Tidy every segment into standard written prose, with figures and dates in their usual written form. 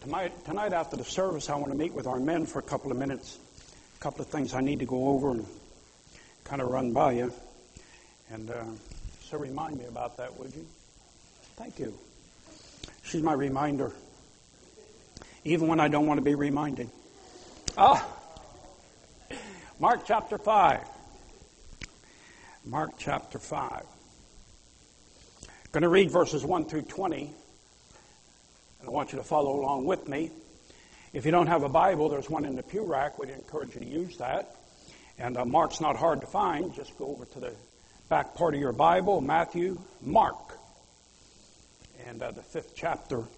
Tonight after the service, I want to meet with our men for a couple of minutes. A couple of things I need to go over and kind of run by you. And so remind me about that, would you? Thank you. She's my reminder, even when I don't want to be reminded. Mark chapter 5. Mark chapter 5. I'm going to read verses 1 through 20. I want you to follow along with me. If you don't have a Bible, there's one in the pew rack. We'd encourage you to use that. And Mark's not hard to find. Just go over to the back part of your Bible, Matthew, Mark, and the 5th chapter. I'm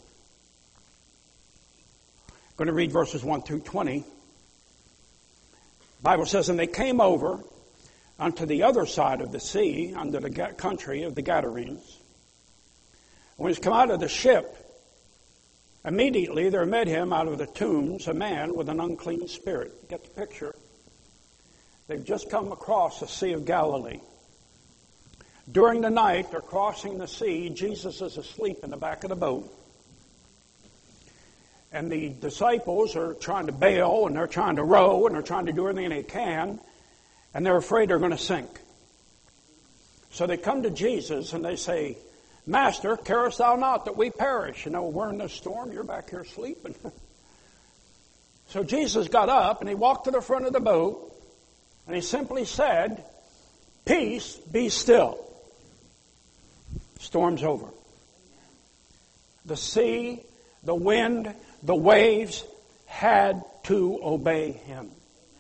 going to read verses 1 through 20. The Bible says, "And they came over unto the other side of the sea, unto the country of the Gadarenes. When he's come out of the ship, immediately there met him out of the tombs a man with an unclean spirit." Get the picture. They've just come across the Sea of Galilee. During the night, they're crossing the sea. Jesus is asleep in the back of the boat. And the disciples are trying to bail, and they're trying to row, and they're trying to do everything they can. And they're afraid they're going to sink. So they come to Jesus and they say, "Master, carest thou not that we perish?" You know, we're in this storm, you're back here sleeping. So Jesus got up and he walked to the front of the boat and he simply said, "Peace, be still." Storm's over. The sea, the wind, the waves had to obey him.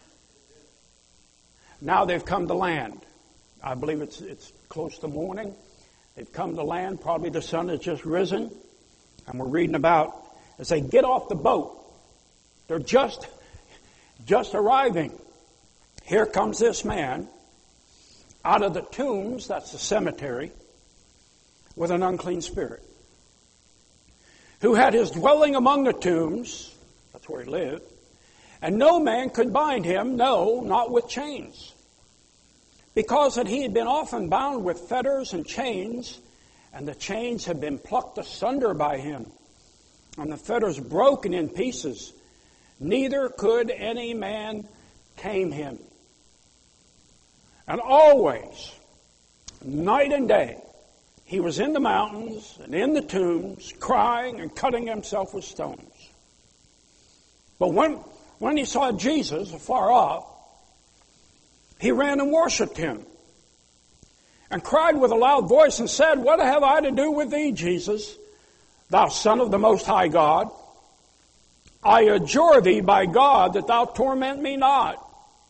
Now they've come to land. I believe it's close to morning. They've come to land. Probably the sun has just risen. And we're reading about as they get off the boat. They're just arriving. Here comes this man out of the tombs, that's the cemetery, with an unclean spirit, who had his dwelling among the tombs, that's where he lived, and no man could bind him, no, not with chains, because that he had been often bound with fetters and chains, and the chains had been plucked asunder by him, and the fetters broken in pieces. Neither could any man tame him. And always, night and day, he was in the mountains and in the tombs, crying and cutting himself with stones. But when he saw Jesus afar off, he ran and worshipped him, and cried with a loud voice and said, "What have I to do with thee, Jesus, thou Son of the Most High God? I adjure thee by God that thou torment me not."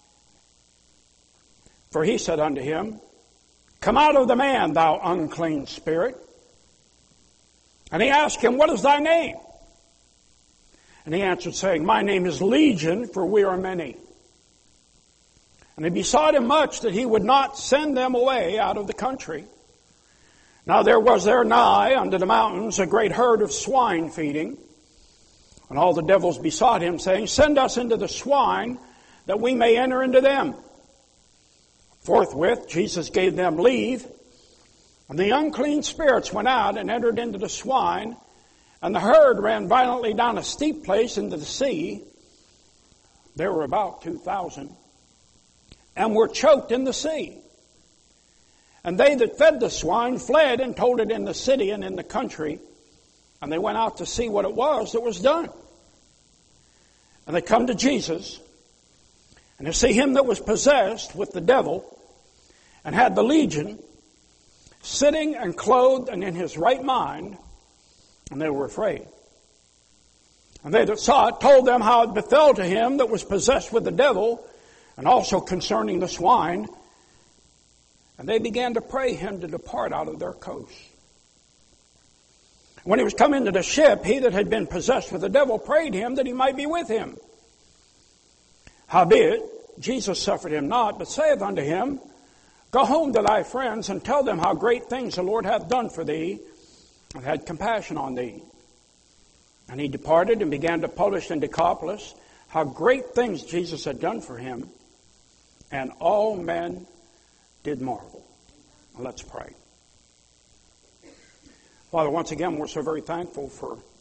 For he said unto him, "Come out of the man, thou unclean spirit." And he asked him, "What is thy name?" And he answered, saying, "My name is Legion, for we are many." And he besought him much that he would not send them away out of the country. Now there was there nigh unto the mountains a great herd of swine feeding. And all the devils besought him, saying, "Send us into the swine, that we may enter into them." Forthwith Jesus gave them leave, and the unclean spirits went out and entered into the swine, and the herd ran violently down a steep place into the sea. There were about 2,000, and were choked in the sea. And they that fed the swine fled and told it in the city and in the country, and they went out to see what it was that was done. And they come to Jesus, and they see him that was possessed with the devil, and had the legion, sitting and clothed and in his right mind, and they were afraid. And they that saw it told them how it befell to him that was possessed with the devil, and also concerning the swine. And they began to pray him to depart out of their coast. When he was come into the ship, he that had been possessed with the devil prayed him that he might be with him. Howbeit, Jesus suffered him not, but saith unto him, "Go home to thy friends, and tell them how great things the Lord hath done for thee, and had compassion on thee." And he departed and began to publish in Decapolis how great things Jesus had done for him, and all men did marvel. Let's pray. Father, once again, we're so very thankful for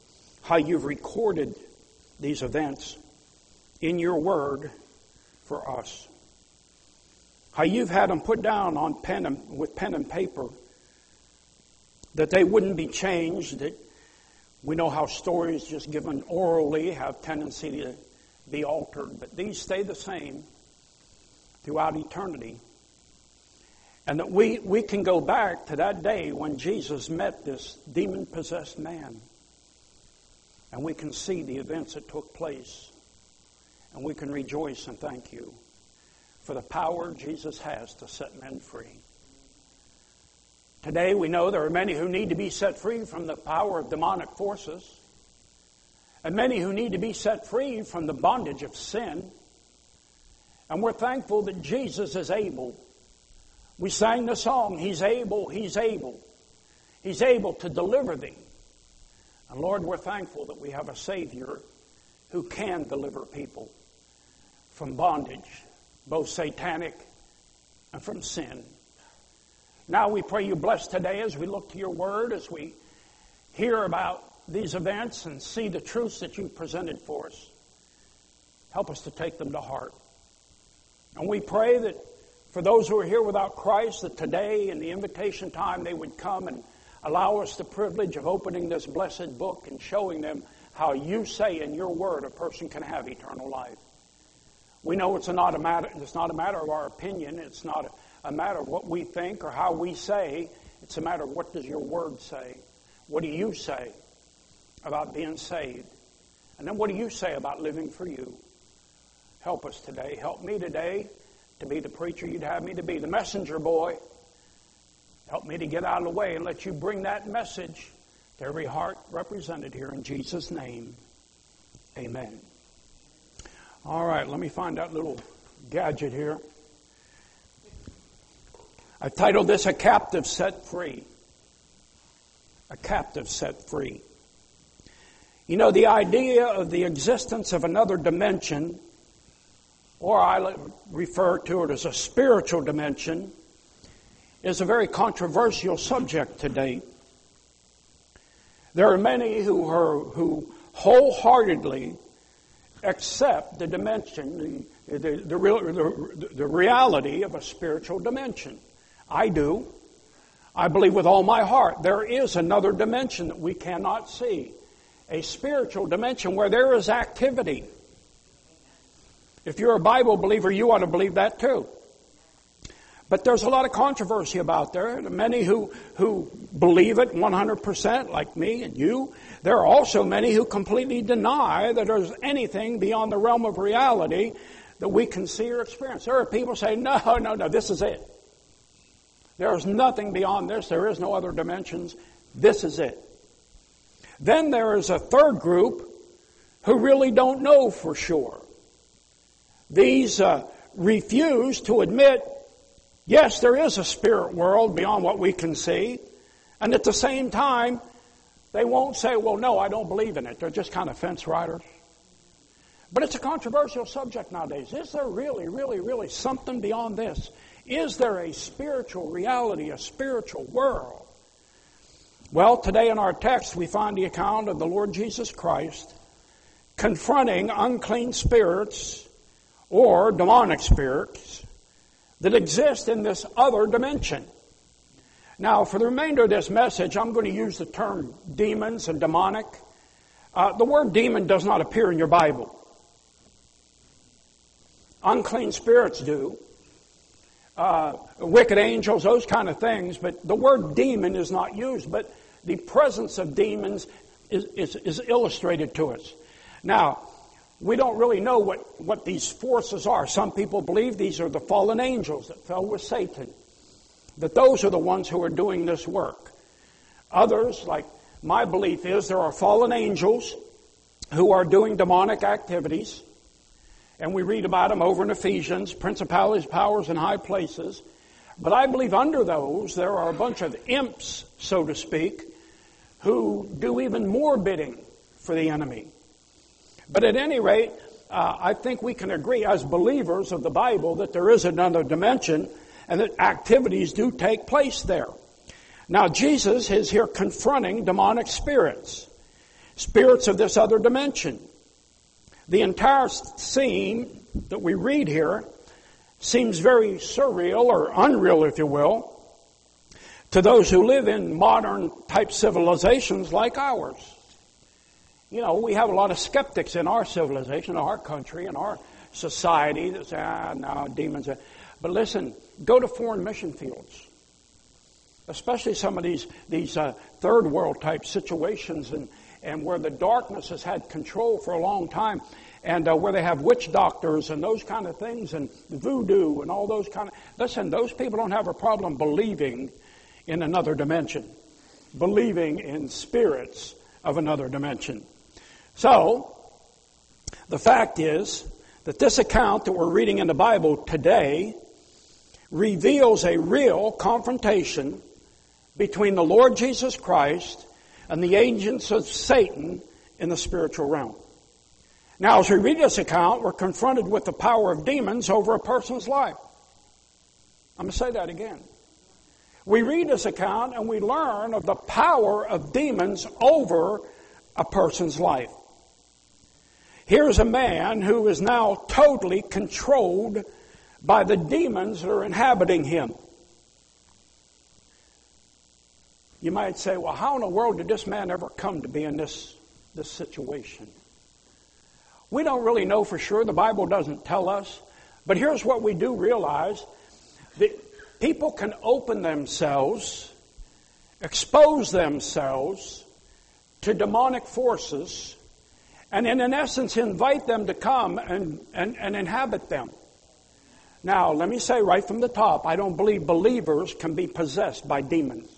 how you've recorded these events in your word for us. How you've had them put down on with pen and paper, that they wouldn't be changed. That we know how stories just given orally have tendency to be altered, but these stay the same throughout eternity. And that we can go back to that day when Jesus met this demon-possessed man. And we can see the events that took place. And we can rejoice and thank you for the power Jesus has to set men free. Today we know there are many who need to be set free from the power of demonic forces. And many who need to be set free from the bondage of sin. And we're thankful that Jesus is able. We sang the song, He's able, He's able. He's able to deliver thee. And Lord, we're thankful that we have a Savior who can deliver people from bondage, both satanic and from sin. Now we pray you bless today as we look to your word, as we hear about these events and see the truths that you've presented for us. Help us to take them to heart. And we pray that for those who are here without Christ, that today in the invitation time they would come and allow us the privilege of opening this blessed book and showing them how you say in your word a person can have eternal life. We know it's not a matter of our opinion. It's not a matter of what we think or how we say. It's a matter of what does your word say. What do you say about being saved? And then what do you say about living for you? Help us today. Help me today to be the preacher you'd have me to be, the messenger boy. Help me to get out of the way and let you bring that message to every heart represented here in Jesus' name. Amen. All right, let me find that little gadget here. I titled this, A Captive Set Free. A captive set free. You know, the idea of the existence of another dimension, or I refer to it as a spiritual dimension, is a very controversial subject today. There are many who wholeheartedly accept the dimension, the reality of a spiritual dimension. I do. I believe with all my heart there is another dimension that we cannot see. A spiritual dimension where there is activity. If you're a Bible believer, you ought to believe that too. But there's a lot of controversy about there. Many who believe it 100%, like me and you. There are also many who completely deny that there's anything beyond the realm of reality that we can see or experience. There are people who say, no, this is it. There is nothing beyond this. There is no other dimensions. This is it. Then there is a third group who really don't know for sure. These refuse to admit, yes, there is a spirit world beyond what we can see. And at the same time, they won't say, well, no, I don't believe in it. They're just kind of fence riders. But it's a controversial subject nowadays. Is there really something beyond this? Is there a spiritual reality, a spiritual world? Well, today in our text we find the account of the Lord Jesus Christ confronting unclean spirits or demonic spirits that exist in this other dimension. Now, for the remainder of this message, I'm going to use the term demons and demonic. The word demon does not appear in your Bible. Unclean spirits do. Wicked angels, those kind of things, but the word demon is not used, but the presence of demons is illustrated to us. Now, we don't really know what these forces are. Some people believe these are the fallen angels that fell with Satan, that those are the ones who are doing this work. Others, like my belief is, there are fallen angels who are doing demonic activities. And we read about them over in Ephesians, principalities, powers, and high places. But I believe under those there are a bunch of imps, so to speak, who do even more bidding for the enemy. But at any rate, I think we can agree as believers of the Bible that there is another dimension and that activities do take place there. Now Jesus is here confronting demonic spirits, spirits of this other dimension. The entire scene that we read here seems very surreal or unreal, if you will, to those who live in modern type civilizations like ours. You know, we have a lot of skeptics in our civilization, in our country, in our society that say, no, demons. But listen, go to foreign mission fields, especially some of these third world type situations and where the darkness has had control for a long time, and where they have witch doctors and those kind of things and voodoo and all those kind of... Listen, those people don't have a problem believing in another dimension, believing in spirits of another dimension. So, the fact is that this account that we're reading in the Bible today reveals a real confrontation between the Lord Jesus Christ and the agents of Satan in the spiritual realm. Now, as we read this account, we're confronted with the power of demons over a person's life. I'm going to say that again. We read this account and we learn of the power of demons over a person's life. Here's a man who is now totally controlled by the demons that are inhabiting him. You might say, well, how in the world did this man ever come to be in this situation? We don't really know for sure. The Bible doesn't tell us. But here's what we do realize. That people can open themselves, expose themselves to demonic forces, and in essence invite them to come and inhabit them. Now, let me say right from the top, I don't believe believers can be possessed by demons.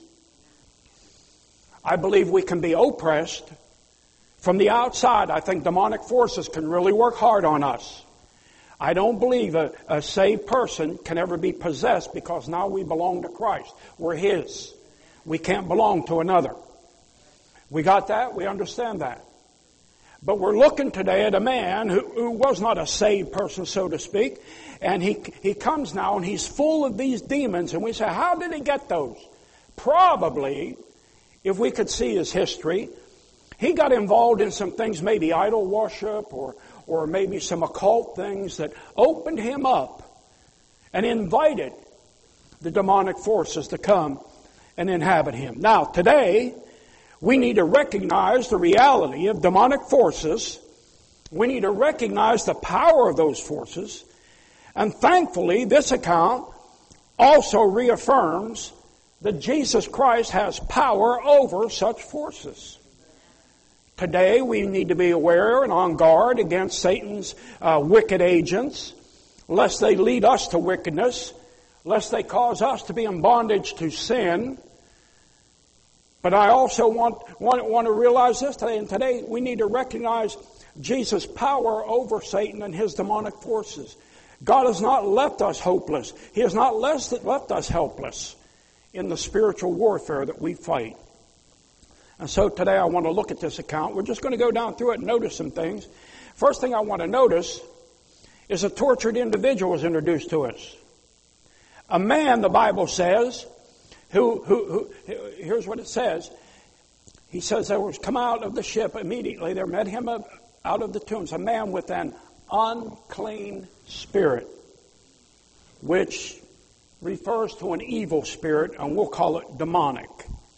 I believe we can be oppressed from the outside. I think demonic forces can really work hard on us. I don't believe a saved person can ever be possessed because now we belong to Christ. We're His. We can't belong to another. We got that? We understand that. But we're looking today at a man who was not a saved person, so to speak, and he comes now and he's full of these demons, and we say, how did he get those? Probably, if we could see his history, he got involved in some things, maybe idol worship or maybe some occult things that opened him up and invited the demonic forces to come and inhabit him. Now, today, we need to recognize the reality of demonic forces. We need to recognize the power of those forces. And thankfully, this account also reaffirms that Jesus Christ has power over such forces. Today, we need to be aware and on guard against Satan's wicked agents, lest they lead us to wickedness, lest they cause us to be in bondage to sin. But I also want to realize this today, and today we need to recognize Jesus' power over Satan and his demonic forces. God has not left us hopeless. He has not left us helpless in the spiritual warfare that we fight. And so today I want to look at this account. We're just going to go down through it and notice some things. First thing I want to notice is a tortured individual is introduced to us. A man, the Bible says, who here's what it says. He says there was come out of the ship immediately. There met him out of the tombs a man with an unclean spirit, which refers to an evil spirit, and we'll call it demonic.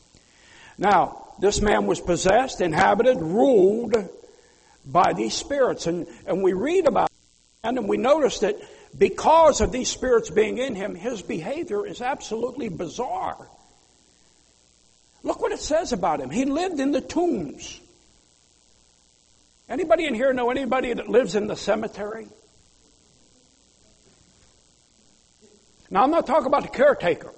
Now, this man was possessed, inhabited, ruled by these spirits. And we read about it, and we notice that because of these spirits being in him, his behavior is absolutely bizarre. Look what it says about him. He lived in the tombs. Anybody in here know anybody that lives in the cemetery? Now, I'm not talking about the caretaker.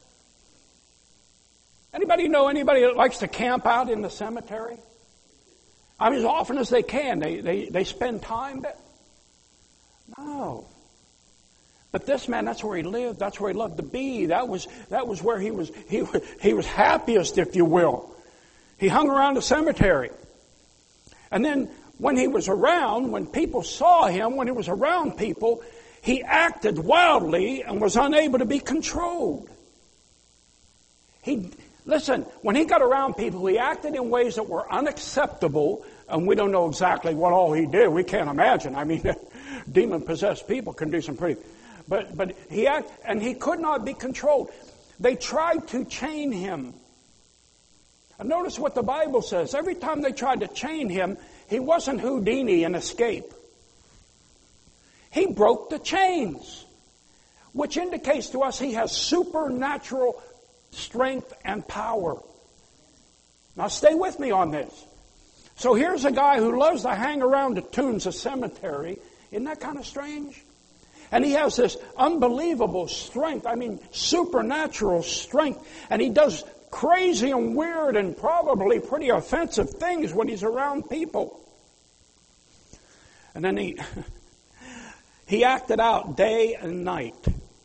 Anybody know anybody that likes to camp out in the cemetery? I mean, as often as they can, they spend time there. No. But this man, that's where he lived. That's where he loved to be. That was where he was happiest, if you will. He hung around the cemetery. And then when he was around, when people saw him, when he was around people, he acted wildly and was unable to be controlled. Listen, when he got around people, he acted in ways that were unacceptable, and we don't know exactly what all he did. We can't imagine. I mean, demon-possessed people can do some pretty... But he could not be controlled. They tried to chain him. And notice what the Bible says. Every time they tried to chain him, he wasn't Houdini and escape. He broke the chains, which indicates to us he has supernatural strength and power. Now stay with me on this. So here's a guy who loves to hang around the tombs of cemetery. Isn't that kind of strange? And he has this unbelievable strength. I mean, supernatural strength. And he does crazy and weird and probably pretty offensive things when he's around people. And then he acted out day and night.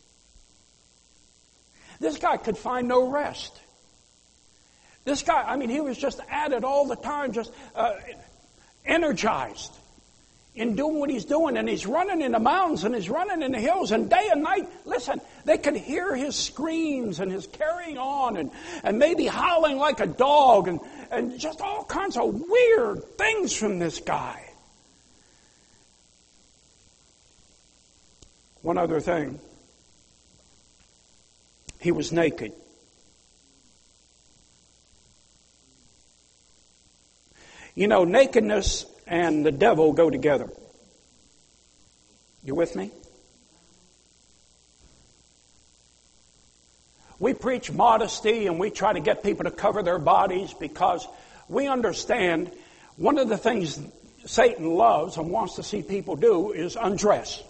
This guy could find no rest. This guy, I mean, he was just at it all the time, just energized in doing what he's doing. And he's running in the mountains and he's running in the hills, and day and night, listen, they could hear his screams and his carrying on and maybe howling like a dog and just all kinds of weird things from this guy. One other thing. He was naked. You know, nakedness and the devil go together. You with me? We preach modesty and we try to get people to cover their bodies because we understand one of the things Satan loves and wants to see people do is undress.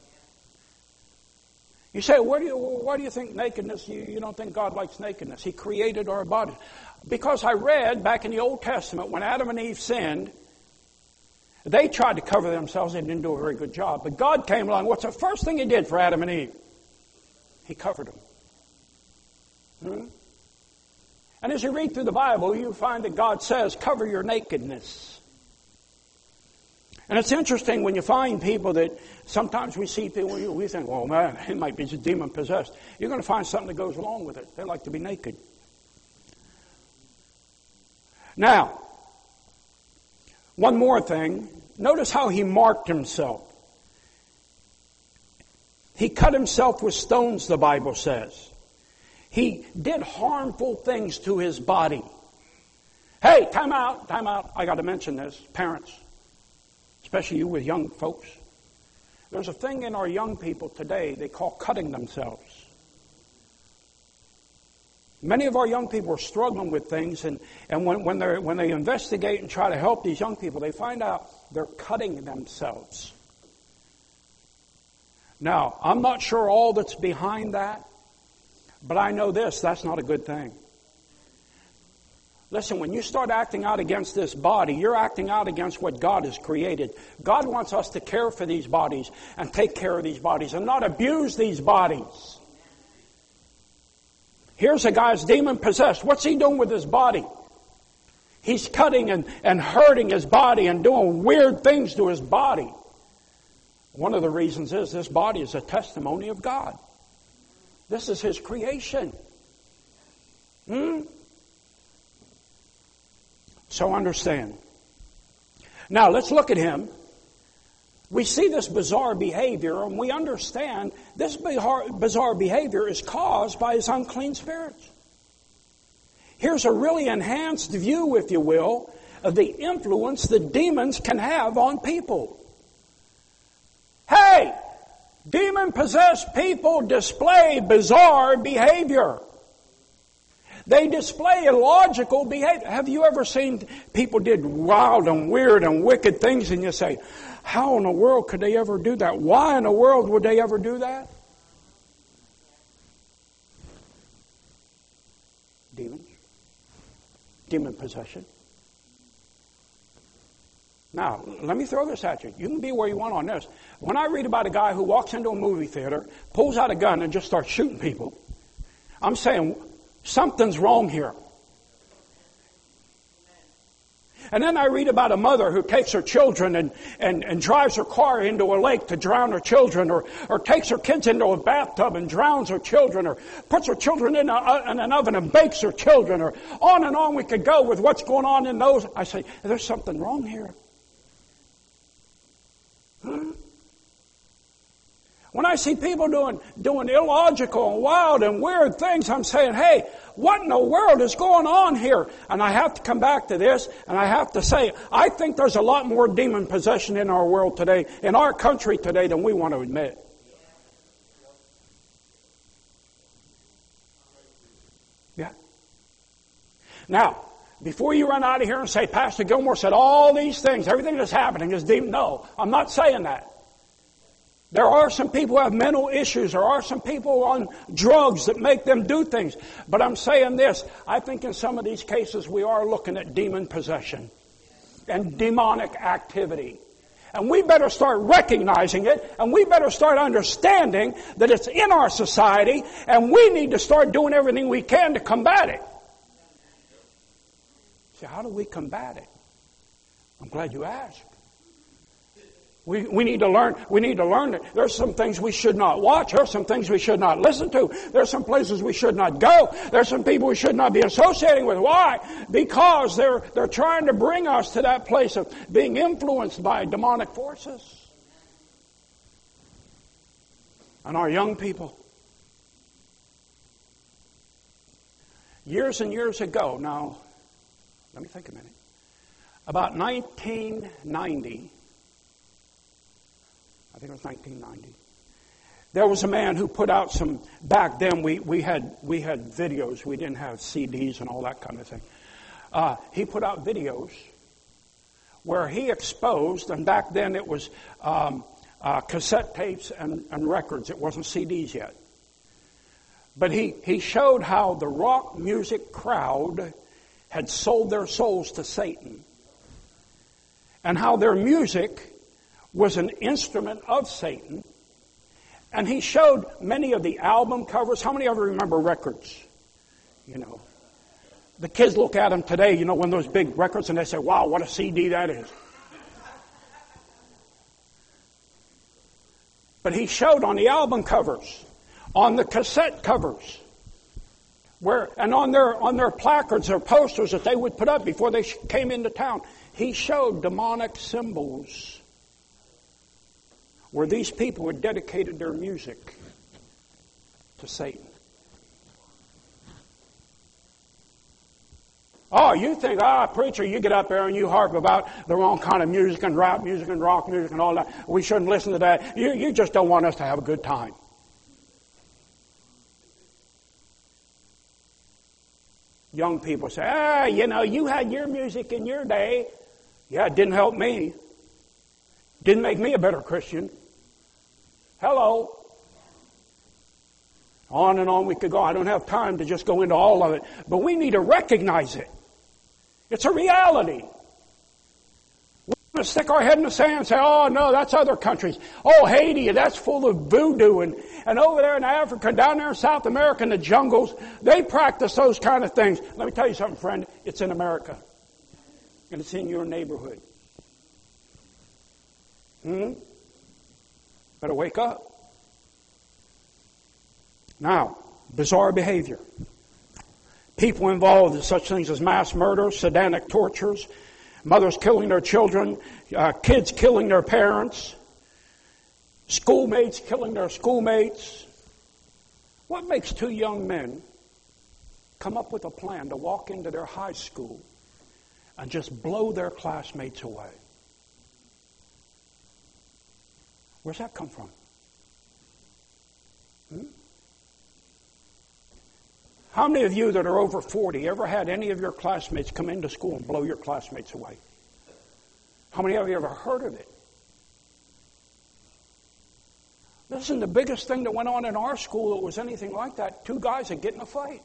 You say, why do you think nakedness? You don't think God likes nakedness. He created our bodies. Because I read back in the Old Testament when Adam and Eve sinned, they tried to cover themselves. They didn't do a very good job. But God came along. What's the first thing He did for Adam and Eve? He covered them. And as you read through the Bible, you find that God says, cover your nakedness. And it's interesting when you find people that sometimes we see people, we think, well, man, he might be demon possessed. You're going to find something that goes along with it. They like to be naked. Now, one more thing. Notice how he marked himself. He cut himself with stones, the Bible says. He did harmful things to his body. Hey, time out. I got to mention this. Parents. Especially you with young folks. There's a thing in our young people today they call cutting themselves. Many of our young people are struggling with things, and when they investigate and try to help these young people, they find out they're cutting themselves. Now, I'm not sure all that's behind that, but I know this, that's not a good thing. Listen, when you start acting out against this body, you're acting out against what God has created. God wants us to care for these bodies and take care of these bodies and not abuse these bodies. Here's a guy who's demon-possessed. What's he doing with his body? He's cutting and hurting his body and doing weird things to his body. One of the reasons is this body is a testimony of God. This is His creation. So understand. Now let's look at him. We see this bizarre behavior, and we understand this bizarre behavior is caused by his unclean spirits. Here's a really enhanced view, if you will, of the influence the demons can have on people. Hey! Demon-possessed people display bizarre behavior. They display illogical behavior. Have you ever seen people did wild and weird and wicked things and you say, how in the world could they ever do that? Why in the world would they ever do that? Demons. Demon possession. Now, let me throw this at you. You can be where you want on this. When I read about a guy who walks into a movie theater, pulls out a gun and just starts shooting people, I'm saying, something's wrong here. And then I read about a mother who takes her children and drives her car into a lake to drown her children, or takes her kids into a bathtub and drowns her children, or puts her children in an oven and bakes her children, or on and on we could go with what's going on in those. I say, there's something wrong here. Huh? When I see people doing illogical and wild and weird things, I'm saying, hey, what in the world is going on here? And I have to come back to this, and I have to say, I think there's a lot more demon possession in our world today, in our country today, than we want to admit. Yeah. Now, before you run out of here and say, Pastor Gilmore said all these things, everything that's happening is demon. No, I'm not saying that. There are some people who have mental issues. There are some people on drugs that make them do things. But I'm saying this. I think in some of these cases we are looking at demon possession and demonic activity. And we better start recognizing it, and we better start understanding that it's in our society, and we need to start doing everything we can to combat it. So how do we combat it? I'm glad you asked. We need to learn. We need to learn that there's some things we should not watch. There's some things we should not listen to. There's some places we should not go. There's some people we should not be associating with. Why? Because they're trying to bring us to that place of being influenced by demonic forces. And our young people. Years and years ago, now, let me think a minute. About 1990. I think it was 1990. There was a man who put out some, back then we had videos. We didn't have CDs and all that kind of thing. He put out videos where he exposed, and back then it was cassette tapes and records. It wasn't CDs yet. But he showed how the rock music crowd had sold their souls to Satan. And how their music was an instrument of Satan. And he showed many of the album covers. How many of you remember records? You know, the kids look at them today, you know, when those big records, and they say, wow, what a CD that is. But he showed on the album covers, on the cassette covers, and on their placards or posters that they would put up before they came into town, he showed demonic symbols where these people had dedicated their music to Satan. Oh, you think, preacher, you get up there and you harp about the wrong kind of music and rap music and rock music and all that. We shouldn't listen to that. You just don't want us to have a good time. Young people say, you had your music in your day. Yeah, it didn't help me. Didn't make me a better Christian. Hello. On and on we could go. I don't have time to just go into all of it. But we need to recognize it. It's a reality. We're going to stick our head in the sand and say, oh, no, that's other countries. Oh, Haiti, that's full of voodoo. And over there in Africa, down there in South America, in the jungles, they practice those kind of things. Let me tell you something, friend. It's in America. And it's in your neighborhood. Better wake up. Now, bizarre behavior. People involved in such things as mass murder, sadanic tortures, mothers killing their children, kids killing their parents, schoolmates killing their schoolmates. What makes two young men come up with a plan to walk into their high school and just blow their classmates away? Where's that come from? How many of you that are over 40 ever had any of your classmates come into school and blow your classmates away? How many of you ever heard of it? Listen, the biggest thing that went on in our school that was anything like that, two guys would get in a fight.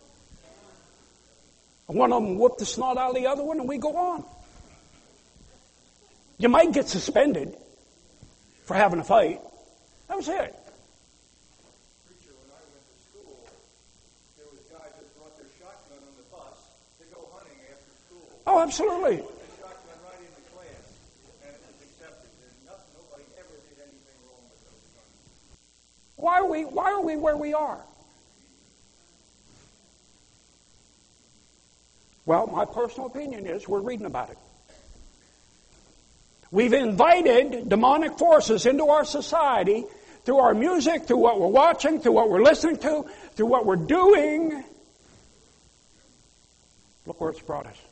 One of them whooped the snot out of the other one, and we go on. You might get suspended for having a fight. That was it. Preacher, when I went to school, there was guys that brought their shotgun on the bus to go hunting after school. Oh, absolutely. The shotgun Why are we where we are? Well, my personal opinion is we're reading about it. We've invited demonic forces into our society through our music, through what we're watching, through what we're listening to, through what we're doing. Look where it's brought us.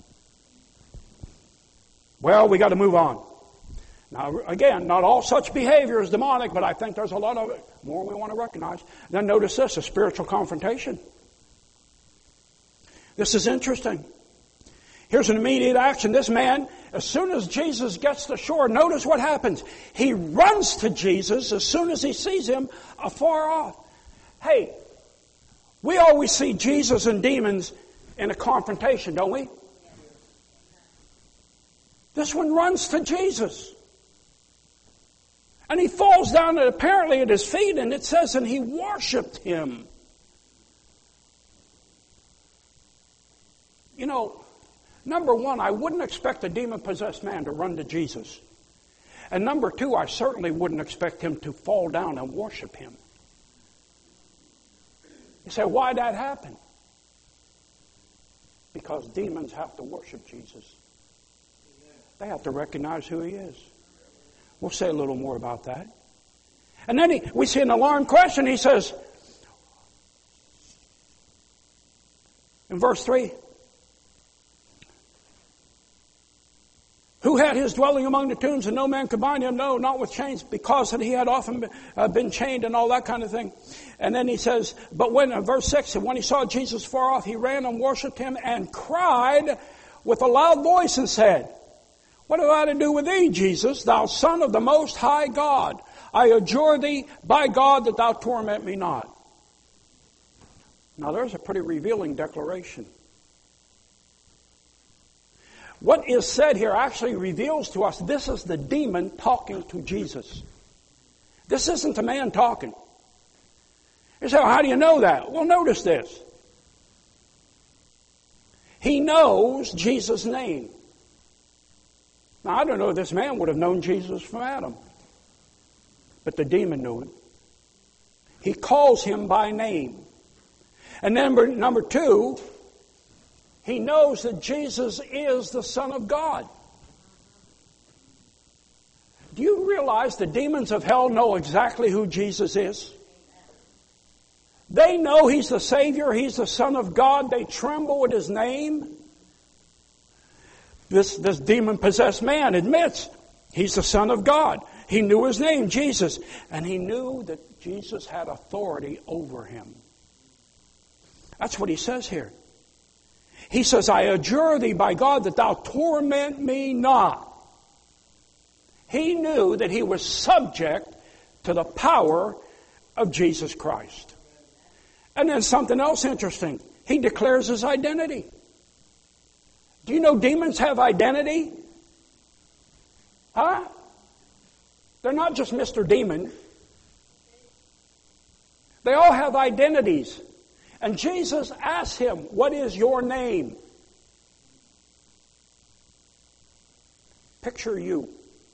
Well, we got to move on. Now, again, not all such behavior is demonic, but I think there's a lot of it. More we want to recognize. Then notice this, a spiritual confrontation. This is interesting. Here's an immediate action. This man, as soon as Jesus gets to shore, notice what happens. He runs to Jesus as soon as he sees him afar off. Hey, we always see Jesus and demons in a confrontation, don't we? This one runs to Jesus. And he falls down apparently at his feet, and it says, and he worshipped him. You know, number one, I wouldn't expect a demon-possessed man to run to Jesus. And number two, I certainly wouldn't expect him to fall down and worship him. You say, why'd that happen? Because demons have to worship Jesus. They have to recognize who he is. We'll say a little more about that. And then we see an alarm question. He says, in verse 3, who had his dwelling among the tombs, and no man could bind him, no, not with chains, because that he had often been chained and all that kind of thing. And then he says, but when, verse 6, when he saw Jesus far off, he ran and worshipped him and cried with a loud voice and said, what have I to do with thee, Jesus, thou Son of the Most High God? I adjure thee by God that thou torment me not. Now there's a pretty revealing declaration. What is said here actually reveals to us this is the demon talking to Jesus. This isn't a man talking. You say, well, how do you know that? Well, notice this. He knows Jesus' name. Now, I don't know if this man would have known Jesus from Adam, but the demon knew him. He calls him by name. And then number two, he knows that Jesus is the Son of God. Do you realize the demons of hell know exactly who Jesus is? They know he's the Savior, he's the Son of God. They tremble at his name. This demon-possessed man admits he's the Son of God. He knew his name, Jesus. And he knew that Jesus had authority over him. That's what he says here. He says, I adjure thee by God that thou torment me not. He knew that he was subject to the power of Jesus Christ. And then something else interesting. He declares his identity. Do you know demons have identity? Huh? They're not just Mr. Demon. They all have identities. And Jesus asked him, what is your name? Picture you.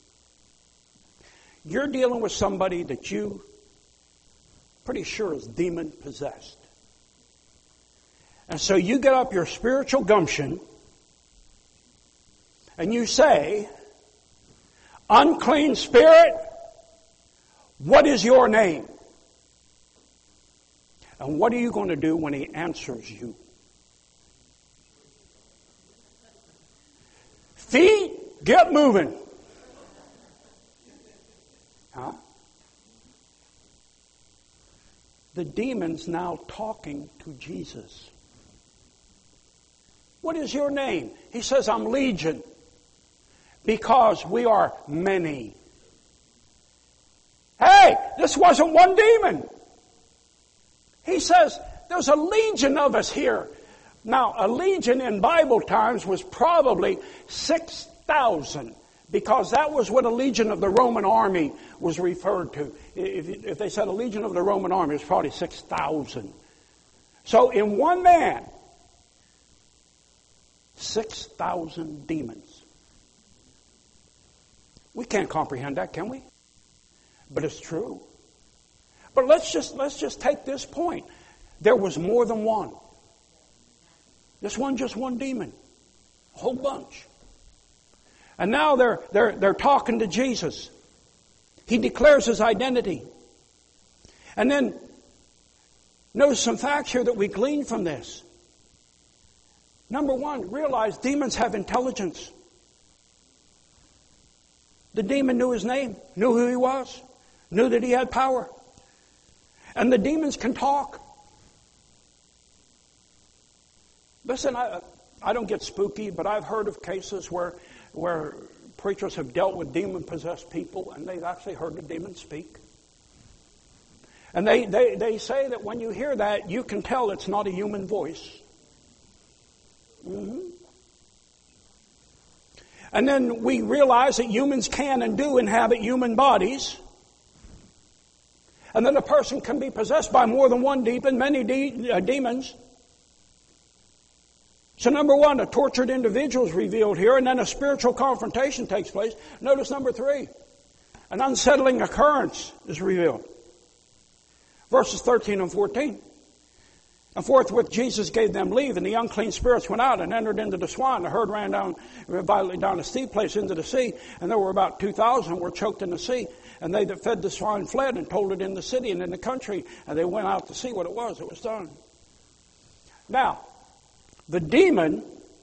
You're dealing with somebody that you pretty sure is demon possessed. And so you get up your spiritual gumption and you say, unclean spirit, what is your name? And what are you going to do when he answers you? Feet, get moving. Huh? The demon's now talking to Jesus. What is your name? He says, I'm Legion. Because we are many. Hey, this wasn't one demon. He says, there's a legion of us here. Now, a legion in Bible times was probably 6,000. Because that was what a legion of the Roman army was referred to. If they said a legion of the Roman army, it was probably 6,000. So in one man, 6,000 demons. We can't comprehend that, can we? But it's true. But let's just take this point. There was more than one. This wasn't just one demon. A whole bunch. And now they're talking to Jesus. He declares his identity. And then notice some facts here that we glean from this. Number one, realize demons have intelligence. The demon knew his name, knew who he was, knew that he had power. And the demons can talk. Listen, I don't get spooky, but I've heard of cases where preachers have dealt with demon-possessed people, and they've actually heard the demon speak. And they say that when you hear that, you can tell it's not a human voice. Mm-hmm. And then we realize that humans can and do inhabit human bodies. And that a person can be possessed by more than one demon, many demons. So number one, a tortured individual is revealed here, and then a spiritual confrontation takes place. Notice number three, an unsettling occurrence is revealed. Verses 13 and 14. And forthwith Jesus gave them leave, and the unclean spirits went out and entered into the swine. The herd ran violently down a steep place into the sea, and there were about 2,000 were choked in the sea. And they that fed the swine fled and told it in the city and in the country, and they went out to see what it was. It was done. Now, the demon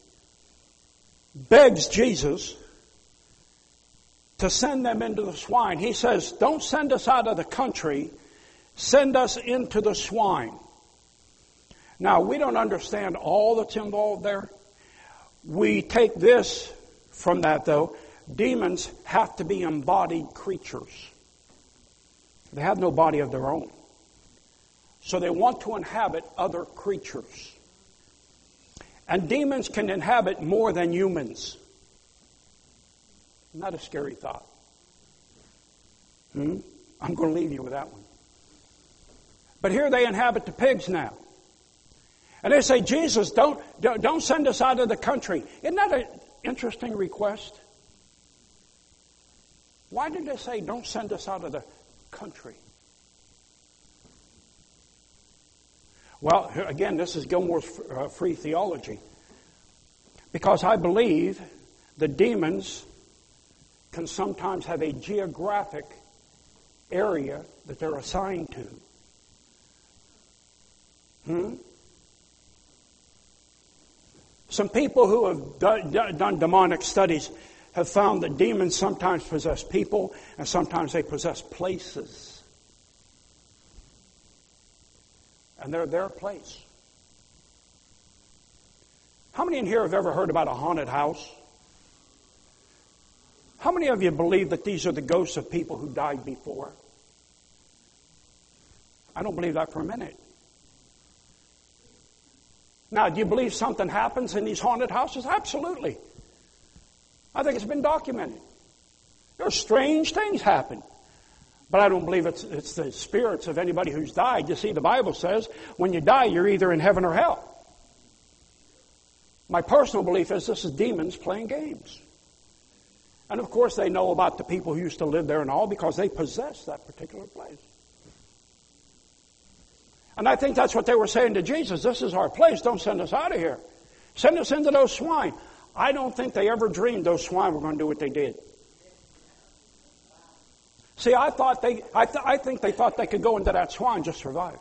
begs Jesus to send them into the swine. He says, don't send us out of the country, send us into the swine. Now, we don't understand all that's involved there. We take this from that, though. Demons have to be embodied creatures. They have no body of their own. So they want to inhabit other creatures. And demons can inhabit more than humans. Not a scary thought. I'm going to leave you with that one. But here they inhabit the pigs now. And they say, Jesus, don't send us out of the country. Isn't that an interesting request? Why did they say, don't send us out of the country? Well, again, this is Gilmore's free theology. Because I believe the demons can sometimes have a geographic area that they're assigned to. Some people who have done demonic studies have found that demons sometimes possess people and sometimes they possess places. And they're their place. How many in here have ever heard about a haunted house? How many of you believe that these are the ghosts of people who died before? I don't believe that for a minute. Now, do you believe something happens in these haunted houses? Absolutely. I think it's been documented. There are strange things happen. But I don't believe it's the spirits of anybody who's died. You see, the Bible says when you die, you're either in heaven or hell. My personal belief is this is demons playing games. And of course they know about the people who used to live there and all because they possess that particular place. And I think that's what they were saying to Jesus. This is our place. Don't send us out of here. Send us into those swine. I don't think they ever dreamed those swine were going to do what they did. See, I think they thought they could go into that swine and just survive.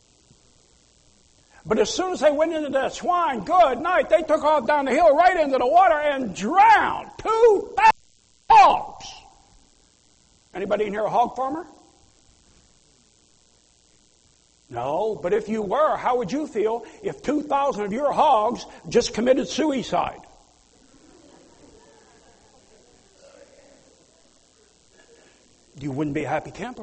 But as soon as they went into that swine, good night, they took off down the hill right into the water and drowned 2,000 hogs. Anybody in here a hog farmer? No, but if you were, how would you feel if 2,000 of your hogs just committed suicide? You wouldn't be a happy camper.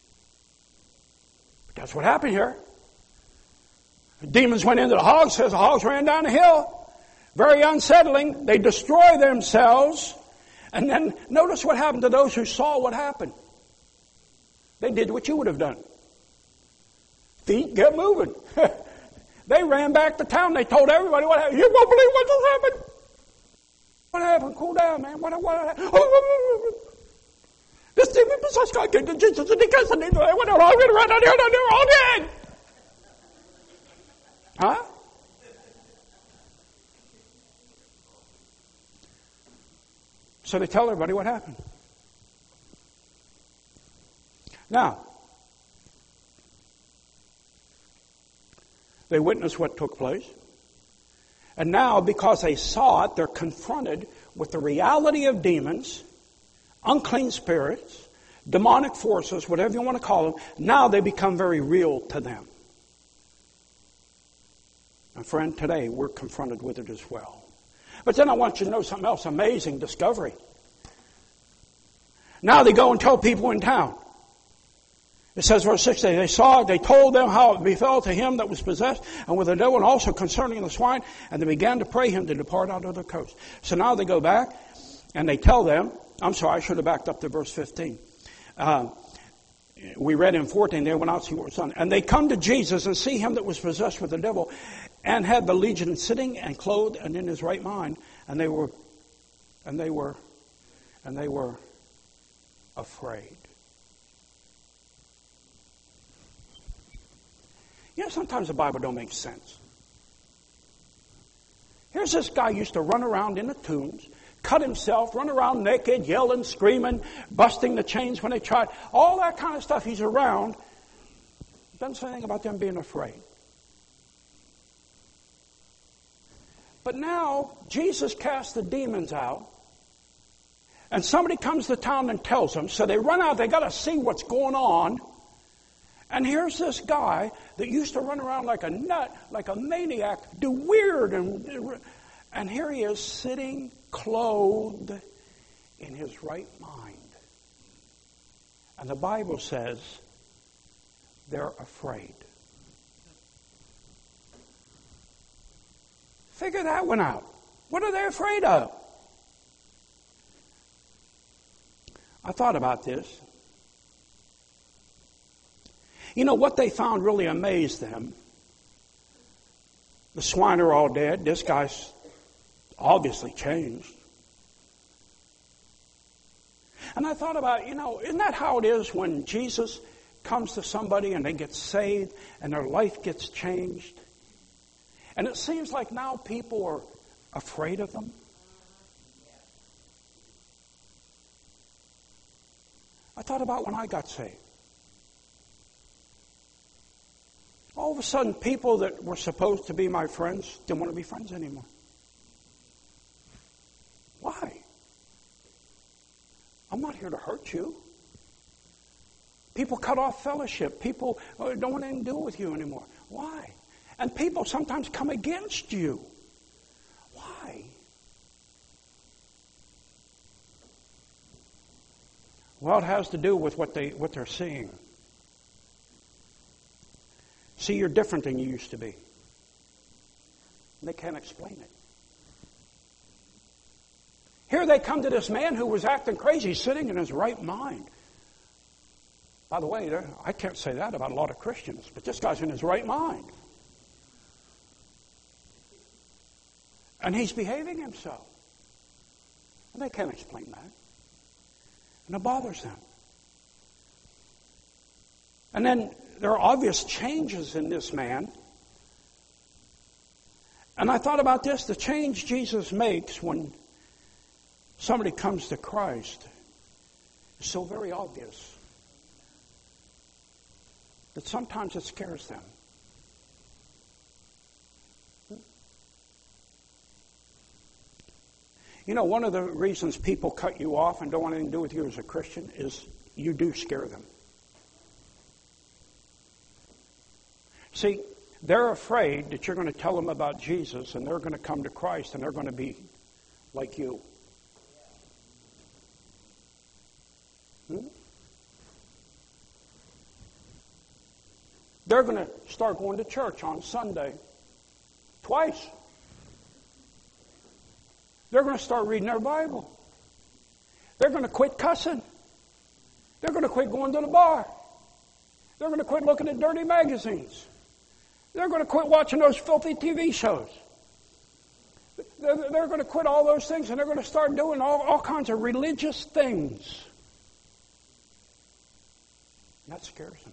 But that's what happened here. The demons went into the hogs, says the hogs ran down the hill. Very unsettling. They destroy themselves. And then notice what happened to those who saw what happened. They did what you would have done. Feet, get moving. They ran back to town. They told everybody what happened. You won't believe what just happened. What happened? Cool down, man. What happened? This demon possessed let's go get to Jesus. And he goes, and I went around here and I do all day. Huh? So they tell everybody what happened. Now, they witnessed what took place. And now, because they saw it, they're confronted with the reality of demons, unclean spirits, demonic forces, whatever you want to call them. Now they become very real to them. And friend, today we're confronted with it as well. But then I want you to know something else, amazing discovery. Now they go and tell people in town. It says, verse 6, they saw it, they told them how it befell to him that was possessed, and with the devil, and also concerning the swine, and they began to pray him to depart out of their coast. So now they go back, and they tell them, I'm sorry, I should have backed up to verse 15. We read in 14, they went out to see what was done. And they come to Jesus and see him that was possessed with the devil, and had the legion sitting and clothed and in his right mind, and they were afraid. You know, sometimes the Bible don't make sense. Here's this guy used to run around in the tombs, cut himself, run around naked, yelling, screaming, busting the chains when they tried. All that kind of stuff. He's around. Doesn't say anything about them being afraid. But now, Jesus cast the demons out. And somebody comes to town and tells them. So they run out. They got to see what's going on. And here's this guy that used to run around like a nut, like a maniac, do weird. And here he is sitting clothed in his right mind. And the Bible says they're afraid. Figure that one out. What are they afraid of? I thought about this. You know, what they found really amazed them. The swine are all dead. This guy's obviously changed. And I thought about, you know, isn't that how it is when Jesus comes to somebody and they get saved and their life gets changed? And it seems like now people are afraid of them. I thought about when I got saved. All of a sudden, people that were supposed to be my friends didn't want to be friends anymore. Why? I'm not here to hurt you. People cut off fellowship. People don't want anything to do with you anymore. Why? And people sometimes come against you. Why? Well, it has to do with what they're seeing. See, you're different than you used to be. And they can't explain it. Here they come to this man who was acting crazy, sitting in his right mind. By the way, I can't say that about a lot of Christians, but this guy's in his right mind. And he's behaving himself. And they can't explain that. And it bothers them. And then there are obvious changes in this man. And I thought about this, the change Jesus makes when somebody comes to Christ is so very obvious that sometimes it scares them. You know, one of the reasons people cut you off and don't want anything to do with you as a Christian is you do scare them. See, they're afraid that you're going to tell them about Jesus and they're going to come to Christ and they're going to be like you. They're going to start going to church on Sunday twice. They're going to start reading their Bible. They're going to quit cussing. They're going to quit going to the bar. They're going to quit looking at dirty magazines. They're going to quit watching those filthy TV shows. They're going to quit all those things and they're going to start doing all kinds of religious things. That scares them.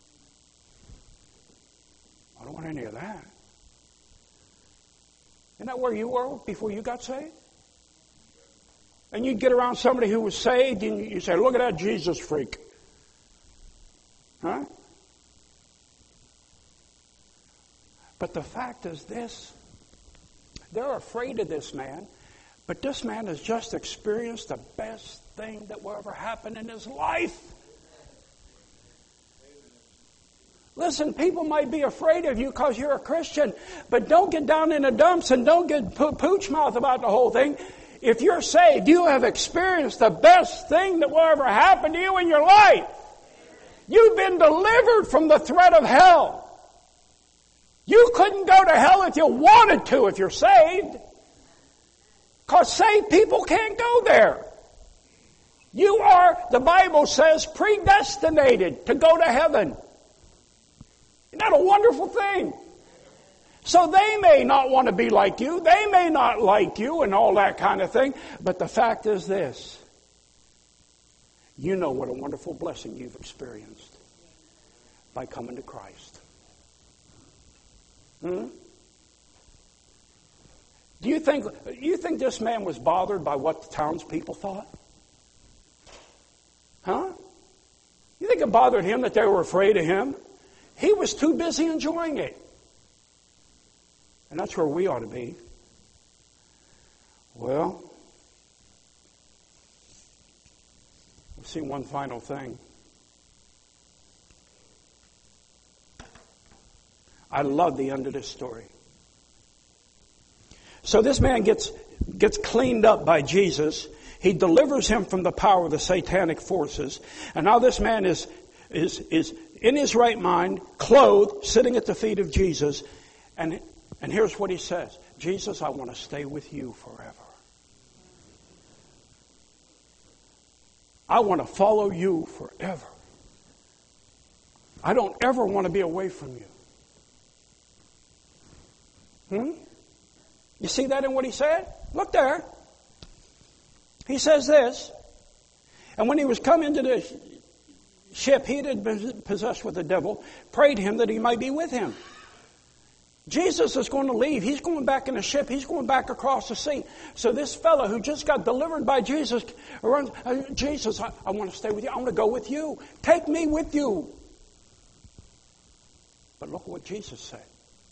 I don't want any of that. Isn't that where you were before you got saved? And you'd get around somebody who was saved and you say, look at that Jesus freak. Huh? But the fact is this. They're afraid of this man. But this man has just experienced the best thing that will ever happen in his life. Listen, people might be afraid of you because you're a Christian, but don't get down in the dumps and don't get pooch mouth about the whole thing. If you're saved, you have experienced the best thing that will ever happen to you in your life. You've been delivered from the threat of hell. You couldn't go to hell if you wanted to if you're saved. Because saved people can't go there. You are, the Bible says, predestinated to go to heaven. Isn't that a wonderful thing? So they may not want to be like you. They may not like you and all that kind of thing. But the fact is this. You know what a wonderful blessing you've experienced by coming to Christ. Do you think this man was bothered by what the townspeople thought? Huh? You think it bothered him that they were afraid of him? He was too busy enjoying it. And that's where we ought to be. Well, let's see one final thing. I love the end of this story. So this man gets cleaned up by Jesus. He delivers him from the power of the satanic forces. And now this man is in his right mind, clothed, sitting at the feet of Jesus. And here's what he says. Jesus, I want to stay with you forever. I want to follow you forever. I don't ever want to be away from you. You see that in what he said? Look there. He says this. And when he was come into the ship, he had been possessed with the devil, prayed him that he might be with him. Jesus is going to leave. He's going back in the ship. He's going back across the sea. So this fellow who just got delivered by Jesus runs, Jesus, I want to stay with you. I want to go with you. Take me with you. But look what Jesus said.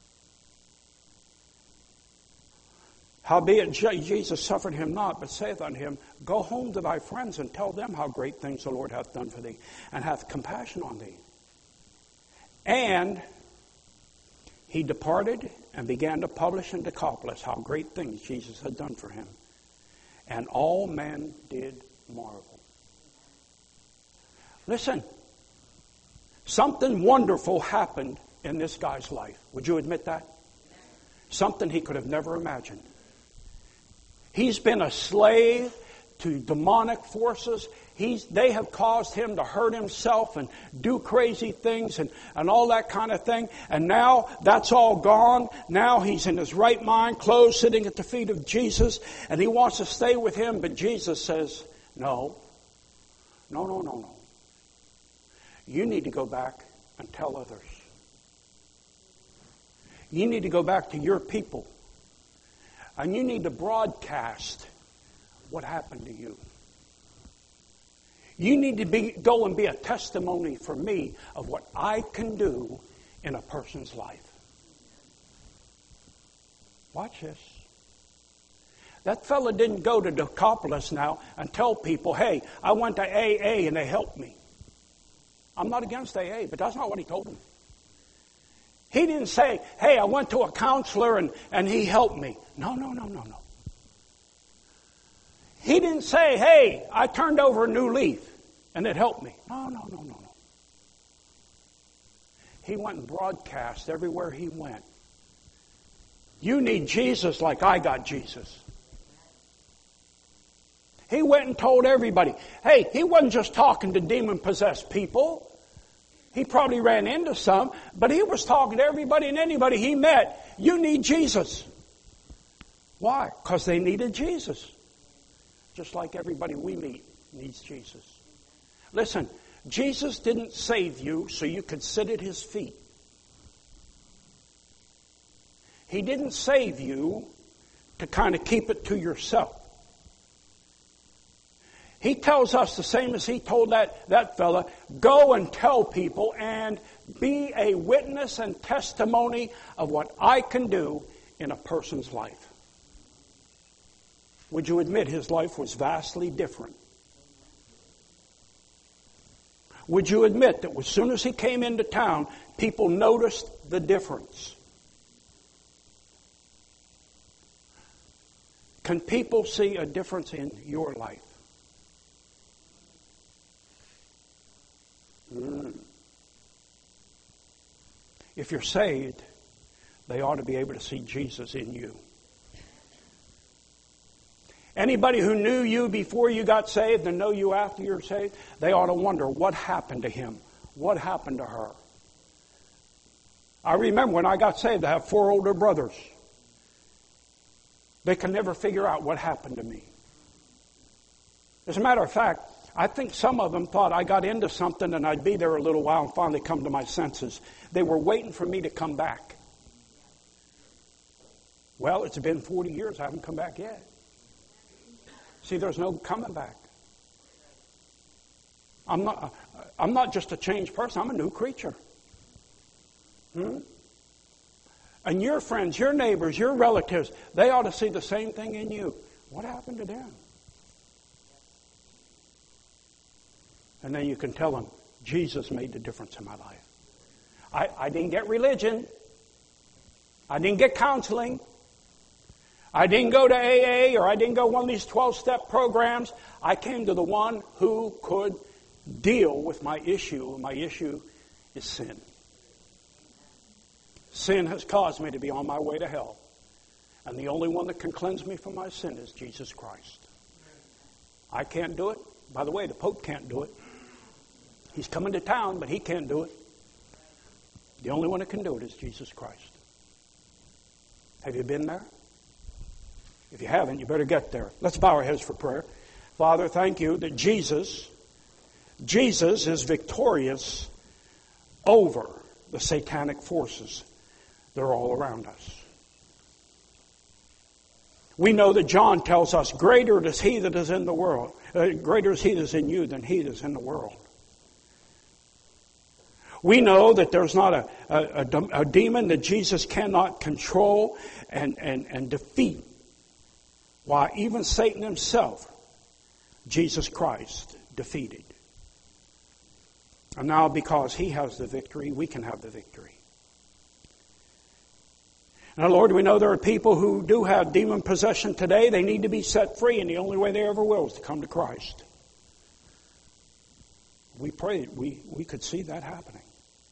Howbeit Jesus suffered him not, but saith unto him, Go home to thy friends and tell them how great things the Lord hath done for thee, and hath compassion on thee. And he departed and began to publish in Decapolis how great things Jesus had done for him. And all men did marvel. Listen, something wonderful happened in this guy's life. Would you admit that? Something he could have never imagined. He's been a slave to demonic forces. They have caused him to hurt himself and do crazy things and all that kind of thing. And now that's all gone. Now he's in his right mind, clothed, sitting at the feet of Jesus. And he wants to stay with him. But Jesus says, no. You need to go back and tell others. You need to go back to your people. And you need to broadcast what happened to you. You need to go and be a testimony for me of what I can do in a person's life. Watch this. That fella didn't go to Decapolis now and tell people, hey, I went to AA and they helped me. I'm not against AA, but that's not what he told them. He didn't say, hey, I went to a counselor and he helped me. No. He didn't say, hey, I turned over a new leaf and it helped me. No. He went and broadcast everywhere he went. You need Jesus like I got Jesus. He went and told everybody. Hey, he wasn't just talking to demon-possessed people. He probably ran into some, but he was talking to everybody and anybody he met. You need Jesus. Why? Because they needed Jesus. Just like everybody we meet needs Jesus. Listen, Jesus didn't save you so you could sit at His feet. He didn't save you to kind of keep it to yourself. He tells us the same as He told that fella, go and tell people and be a witness and testimony of what I can do in a person's life. Would you admit his life was vastly different? Would you admit that as soon as he came into town, people noticed the difference? Can people see a difference in your life? If you're saved, they ought to be able to see Jesus in you. Anybody who knew you before you got saved and know you after you're saved, they ought to wonder what happened to him, what happened to her. I remember when I got saved, I have 4 older brothers. They can never figure out what happened to me. As a matter of fact, I think some of them thought I got into something and I'd be there a little while and finally come to my senses. They were waiting for me to come back. Well, it's been 40 years. I haven't come back yet. See, there's no coming back. I'm not just a changed person. I'm a new creature. And your friends, your neighbors, your relatives, they ought to see the same thing in you. What happened to them? And then you can tell them, Jesus made the difference in my life. I didn't get religion. I didn't get counseling. I didn't go to AA or I didn't go one of these 12-step programs. I came to the one who could deal with my issue. My issue is sin. Sin has caused me to be on my way to hell. And the only one that can cleanse me from my sin is Jesus Christ. I can't do it. By the way, the Pope can't do it. He's coming to town, but he can't do it. The only one that can do it is Jesus Christ. Have you been there? If you haven't, you better get there. Let's bow our heads for prayer. Father, thank you that Jesus is victorious over the satanic forces that are all around us. We know that John tells us, greater is he that is in the world, greater is he that is in you than he that is in the world. We know that there's not a demon that Jesus cannot control and defeat. Why, even Satan himself, Jesus Christ defeated. And now because he has the victory, we can have the victory. Now, Lord, we know there are people who do have demon possession today. They need to be set free, and the only way they ever will is to come to Christ. We pray we could see that happening.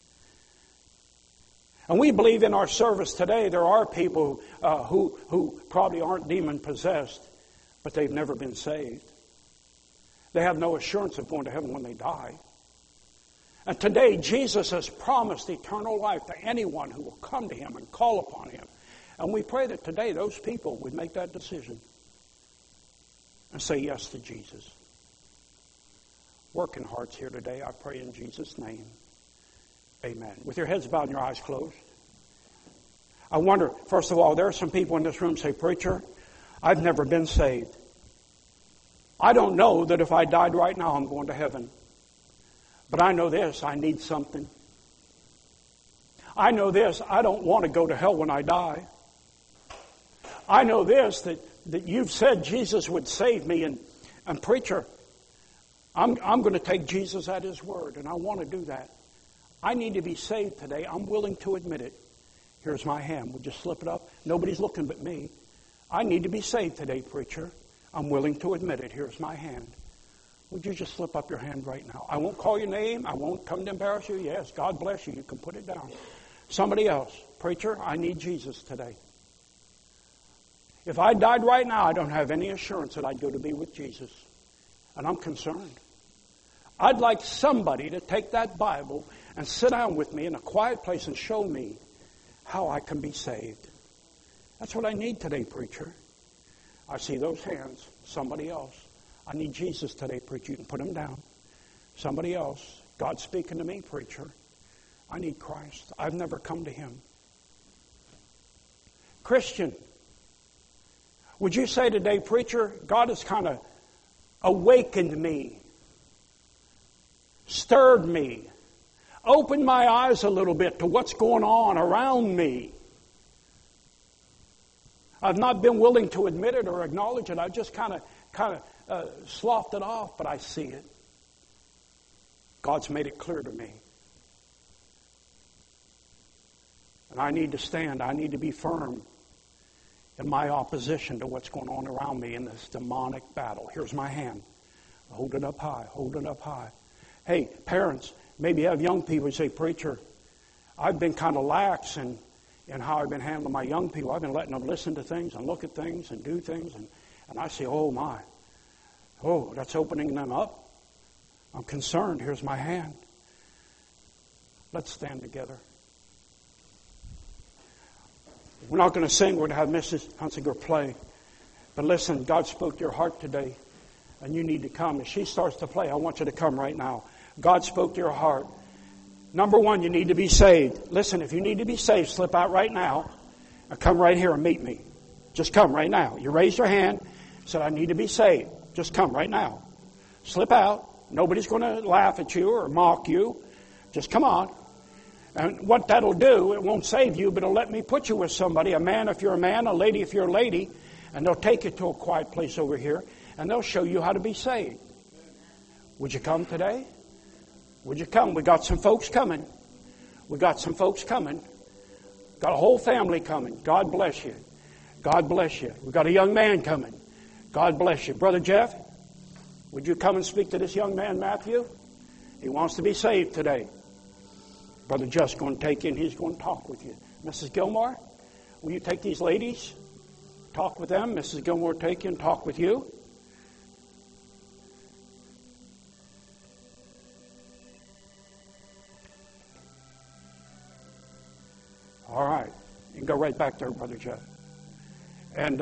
And we believe in our service today there are people who probably aren't demon-possessed, but they've never been saved. They have no assurance of going to heaven when they die. And today Jesus has promised eternal life to anyone who will come to Him and call upon Him. And we pray that today those people would make that decision and say yes to Jesus. Work in hearts here today, I pray in Jesus' name. Amen. With your heads bowed and your eyes closed. I wonder, first of all, there are some people in this room say, Preacher, I've never been saved. I don't know that if I died right now I'm going to heaven. But I know this, I need something. I know this, I don't want to go to hell when I die. I know this, that you've said Jesus would save me. And preacher, I'm going to take Jesus at His word, and I want to do that. I need to be saved today. I'm willing to admit it. Here's my hand. Would you slip it up? Nobody's looking but me. I need to be saved today, preacher. I'm willing to admit it. Here's my hand. Would you just slip up your hand right now? I won't call your name. I won't come to embarrass you. Yes, God bless you. You can put it down. Somebody else. Preacher, I need Jesus today. If I died right now, I don't have any assurance that I'd go to be with Jesus. And I'm concerned. I'd like somebody to take that Bible and sit down with me in a quiet place and show me how I can be saved. That's what I need today, preacher. I see those hands. Somebody else. I need Jesus today, preacher. You can put them down. Somebody else. God's speaking to me, preacher. I need Christ. I've never come to Him. Christian, would you say today, preacher, God has kind of awakened me, stirred me, opened my eyes a little bit to what's going on around me. I've not been willing to admit it or acknowledge it. I've just kind of sloughed it off, but I see it. God's made it clear to me. And I need to stand. I need to be firm in my opposition to what's going on around me in this demonic battle. Here's my hand. Hold it up high. Hold it up high. Hey, parents, maybe you have young people who say, preacher, I've been kind of lax in how I've been handling my young people. I've been letting them listen to things and look at things and do things. And I say, oh my. Oh, that's opening them up. I'm concerned. Here's my hand. Let's stand together. We're not going to sing. We're going to have Mrs. Hunsinger play. But listen, God spoke to your heart today, and you need to come. As she starts to play, I want you to come right now. God spoke to your heart. Number one, you need to be saved. Listen, if you need to be saved, slip out right now and come right here and meet me. Just come right now. You raised your hand, said, I need to be saved. Just come right now. Slip out. Nobody's going to laugh at you or mock you. Just come on. And what that'll do, it won't save you, but it'll let me put you with somebody, a man if you're a man, a lady if you're a lady, and they'll take you to a quiet place over here, and they'll show you how to be saved. Would you come today? Would you come? We got some folks coming. We got some folks coming. Got a whole family coming. God bless you. God bless you. We got a young man coming. God bless you. Brother Jeff, would you come and speak to this young man, Matthew? He wants to be saved today. Brother Jeff's going to take you and he's going to talk with you. Mrs. Gilmore, will you take these ladies? Talk with them. Mrs. Gilmore will take you and talk with you. All right. You can go right back there, Brother Jeff. And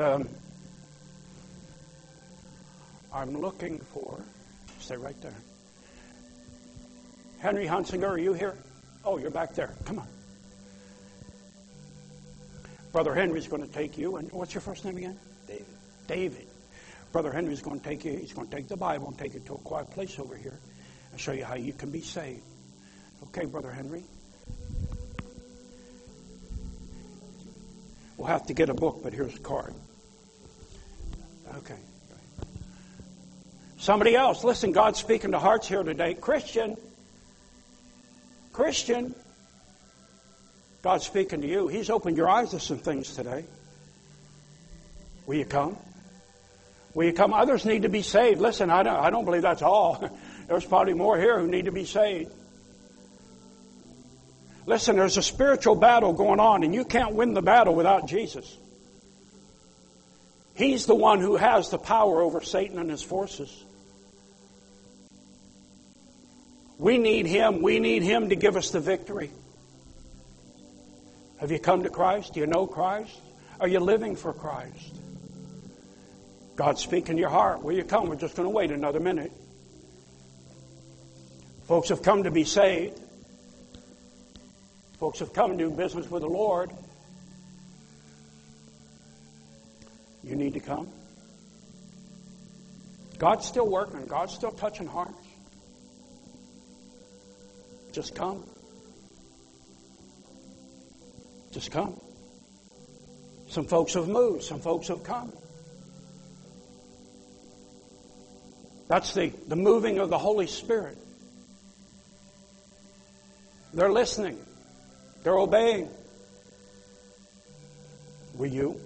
I'm looking for... Stay right there. Henry Hunsinger, are you here? Oh, you're back there. Come on. Brother Henry's going to take you. And what's your first name again? David. David. Brother Henry's going to take you. He's going to take the Bible and take you to a quiet place over here and show you how you can be saved. Okay, Brother Henry? We'll have to get a book, but here's a card. Okay. Somebody else. Listen, God's speaking to hearts here today. Christian, God's speaking to you. He's opened your eyes to some things today. Will you come? Will you come? Others need to be saved. Listen, I don't believe that's all. There's probably more here who need to be saved. Listen, there's a spiritual battle going on, and you can't win the battle without Jesus. He's the one who has the power over Satan and his forces. We need Him. We need Him to give us the victory. Have you come to Christ? Do you know Christ? Are you living for Christ? God's speaking to your heart. Will you come? We're just going to wait another minute. Folks have come to be saved. Folks have come to do business with the Lord. You need to come. God's still working. God's still touching hearts. Just come. Just come. Some folks have moved. Some folks have come. That's the moving of the Holy Spirit. They're listening. They're obeying. Will you?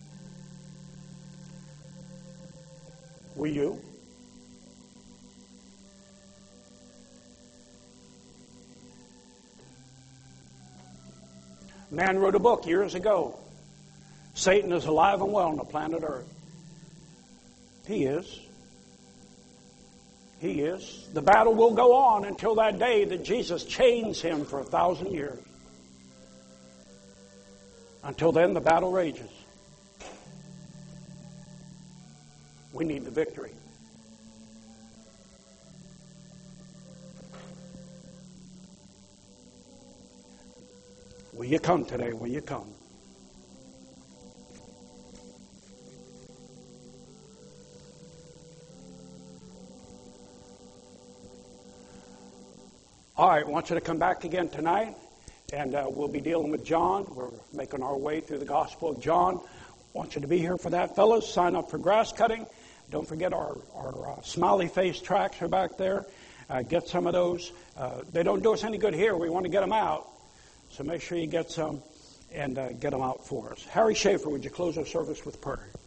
Will you? A man wrote a book years ago. Satan is alive and well on the planet Earth. He is. He is. The battle will go on until that day that Jesus chains him for 1,000 years. Until then, the battle rages. We need the victory. Will you come today? Will you come? All right, I want you to come back again tonight, and we'll be dealing with John. We're making our way through the Gospel of John. I want you to be here for that, fellas. Sign up for grass cutting. Don't forget our smiley face tracks are back there. Get some of those. They don't do us any good here. We want to get them out. So make sure you get some and get them out for us. Harry Schaefer, would you close our service with prayer?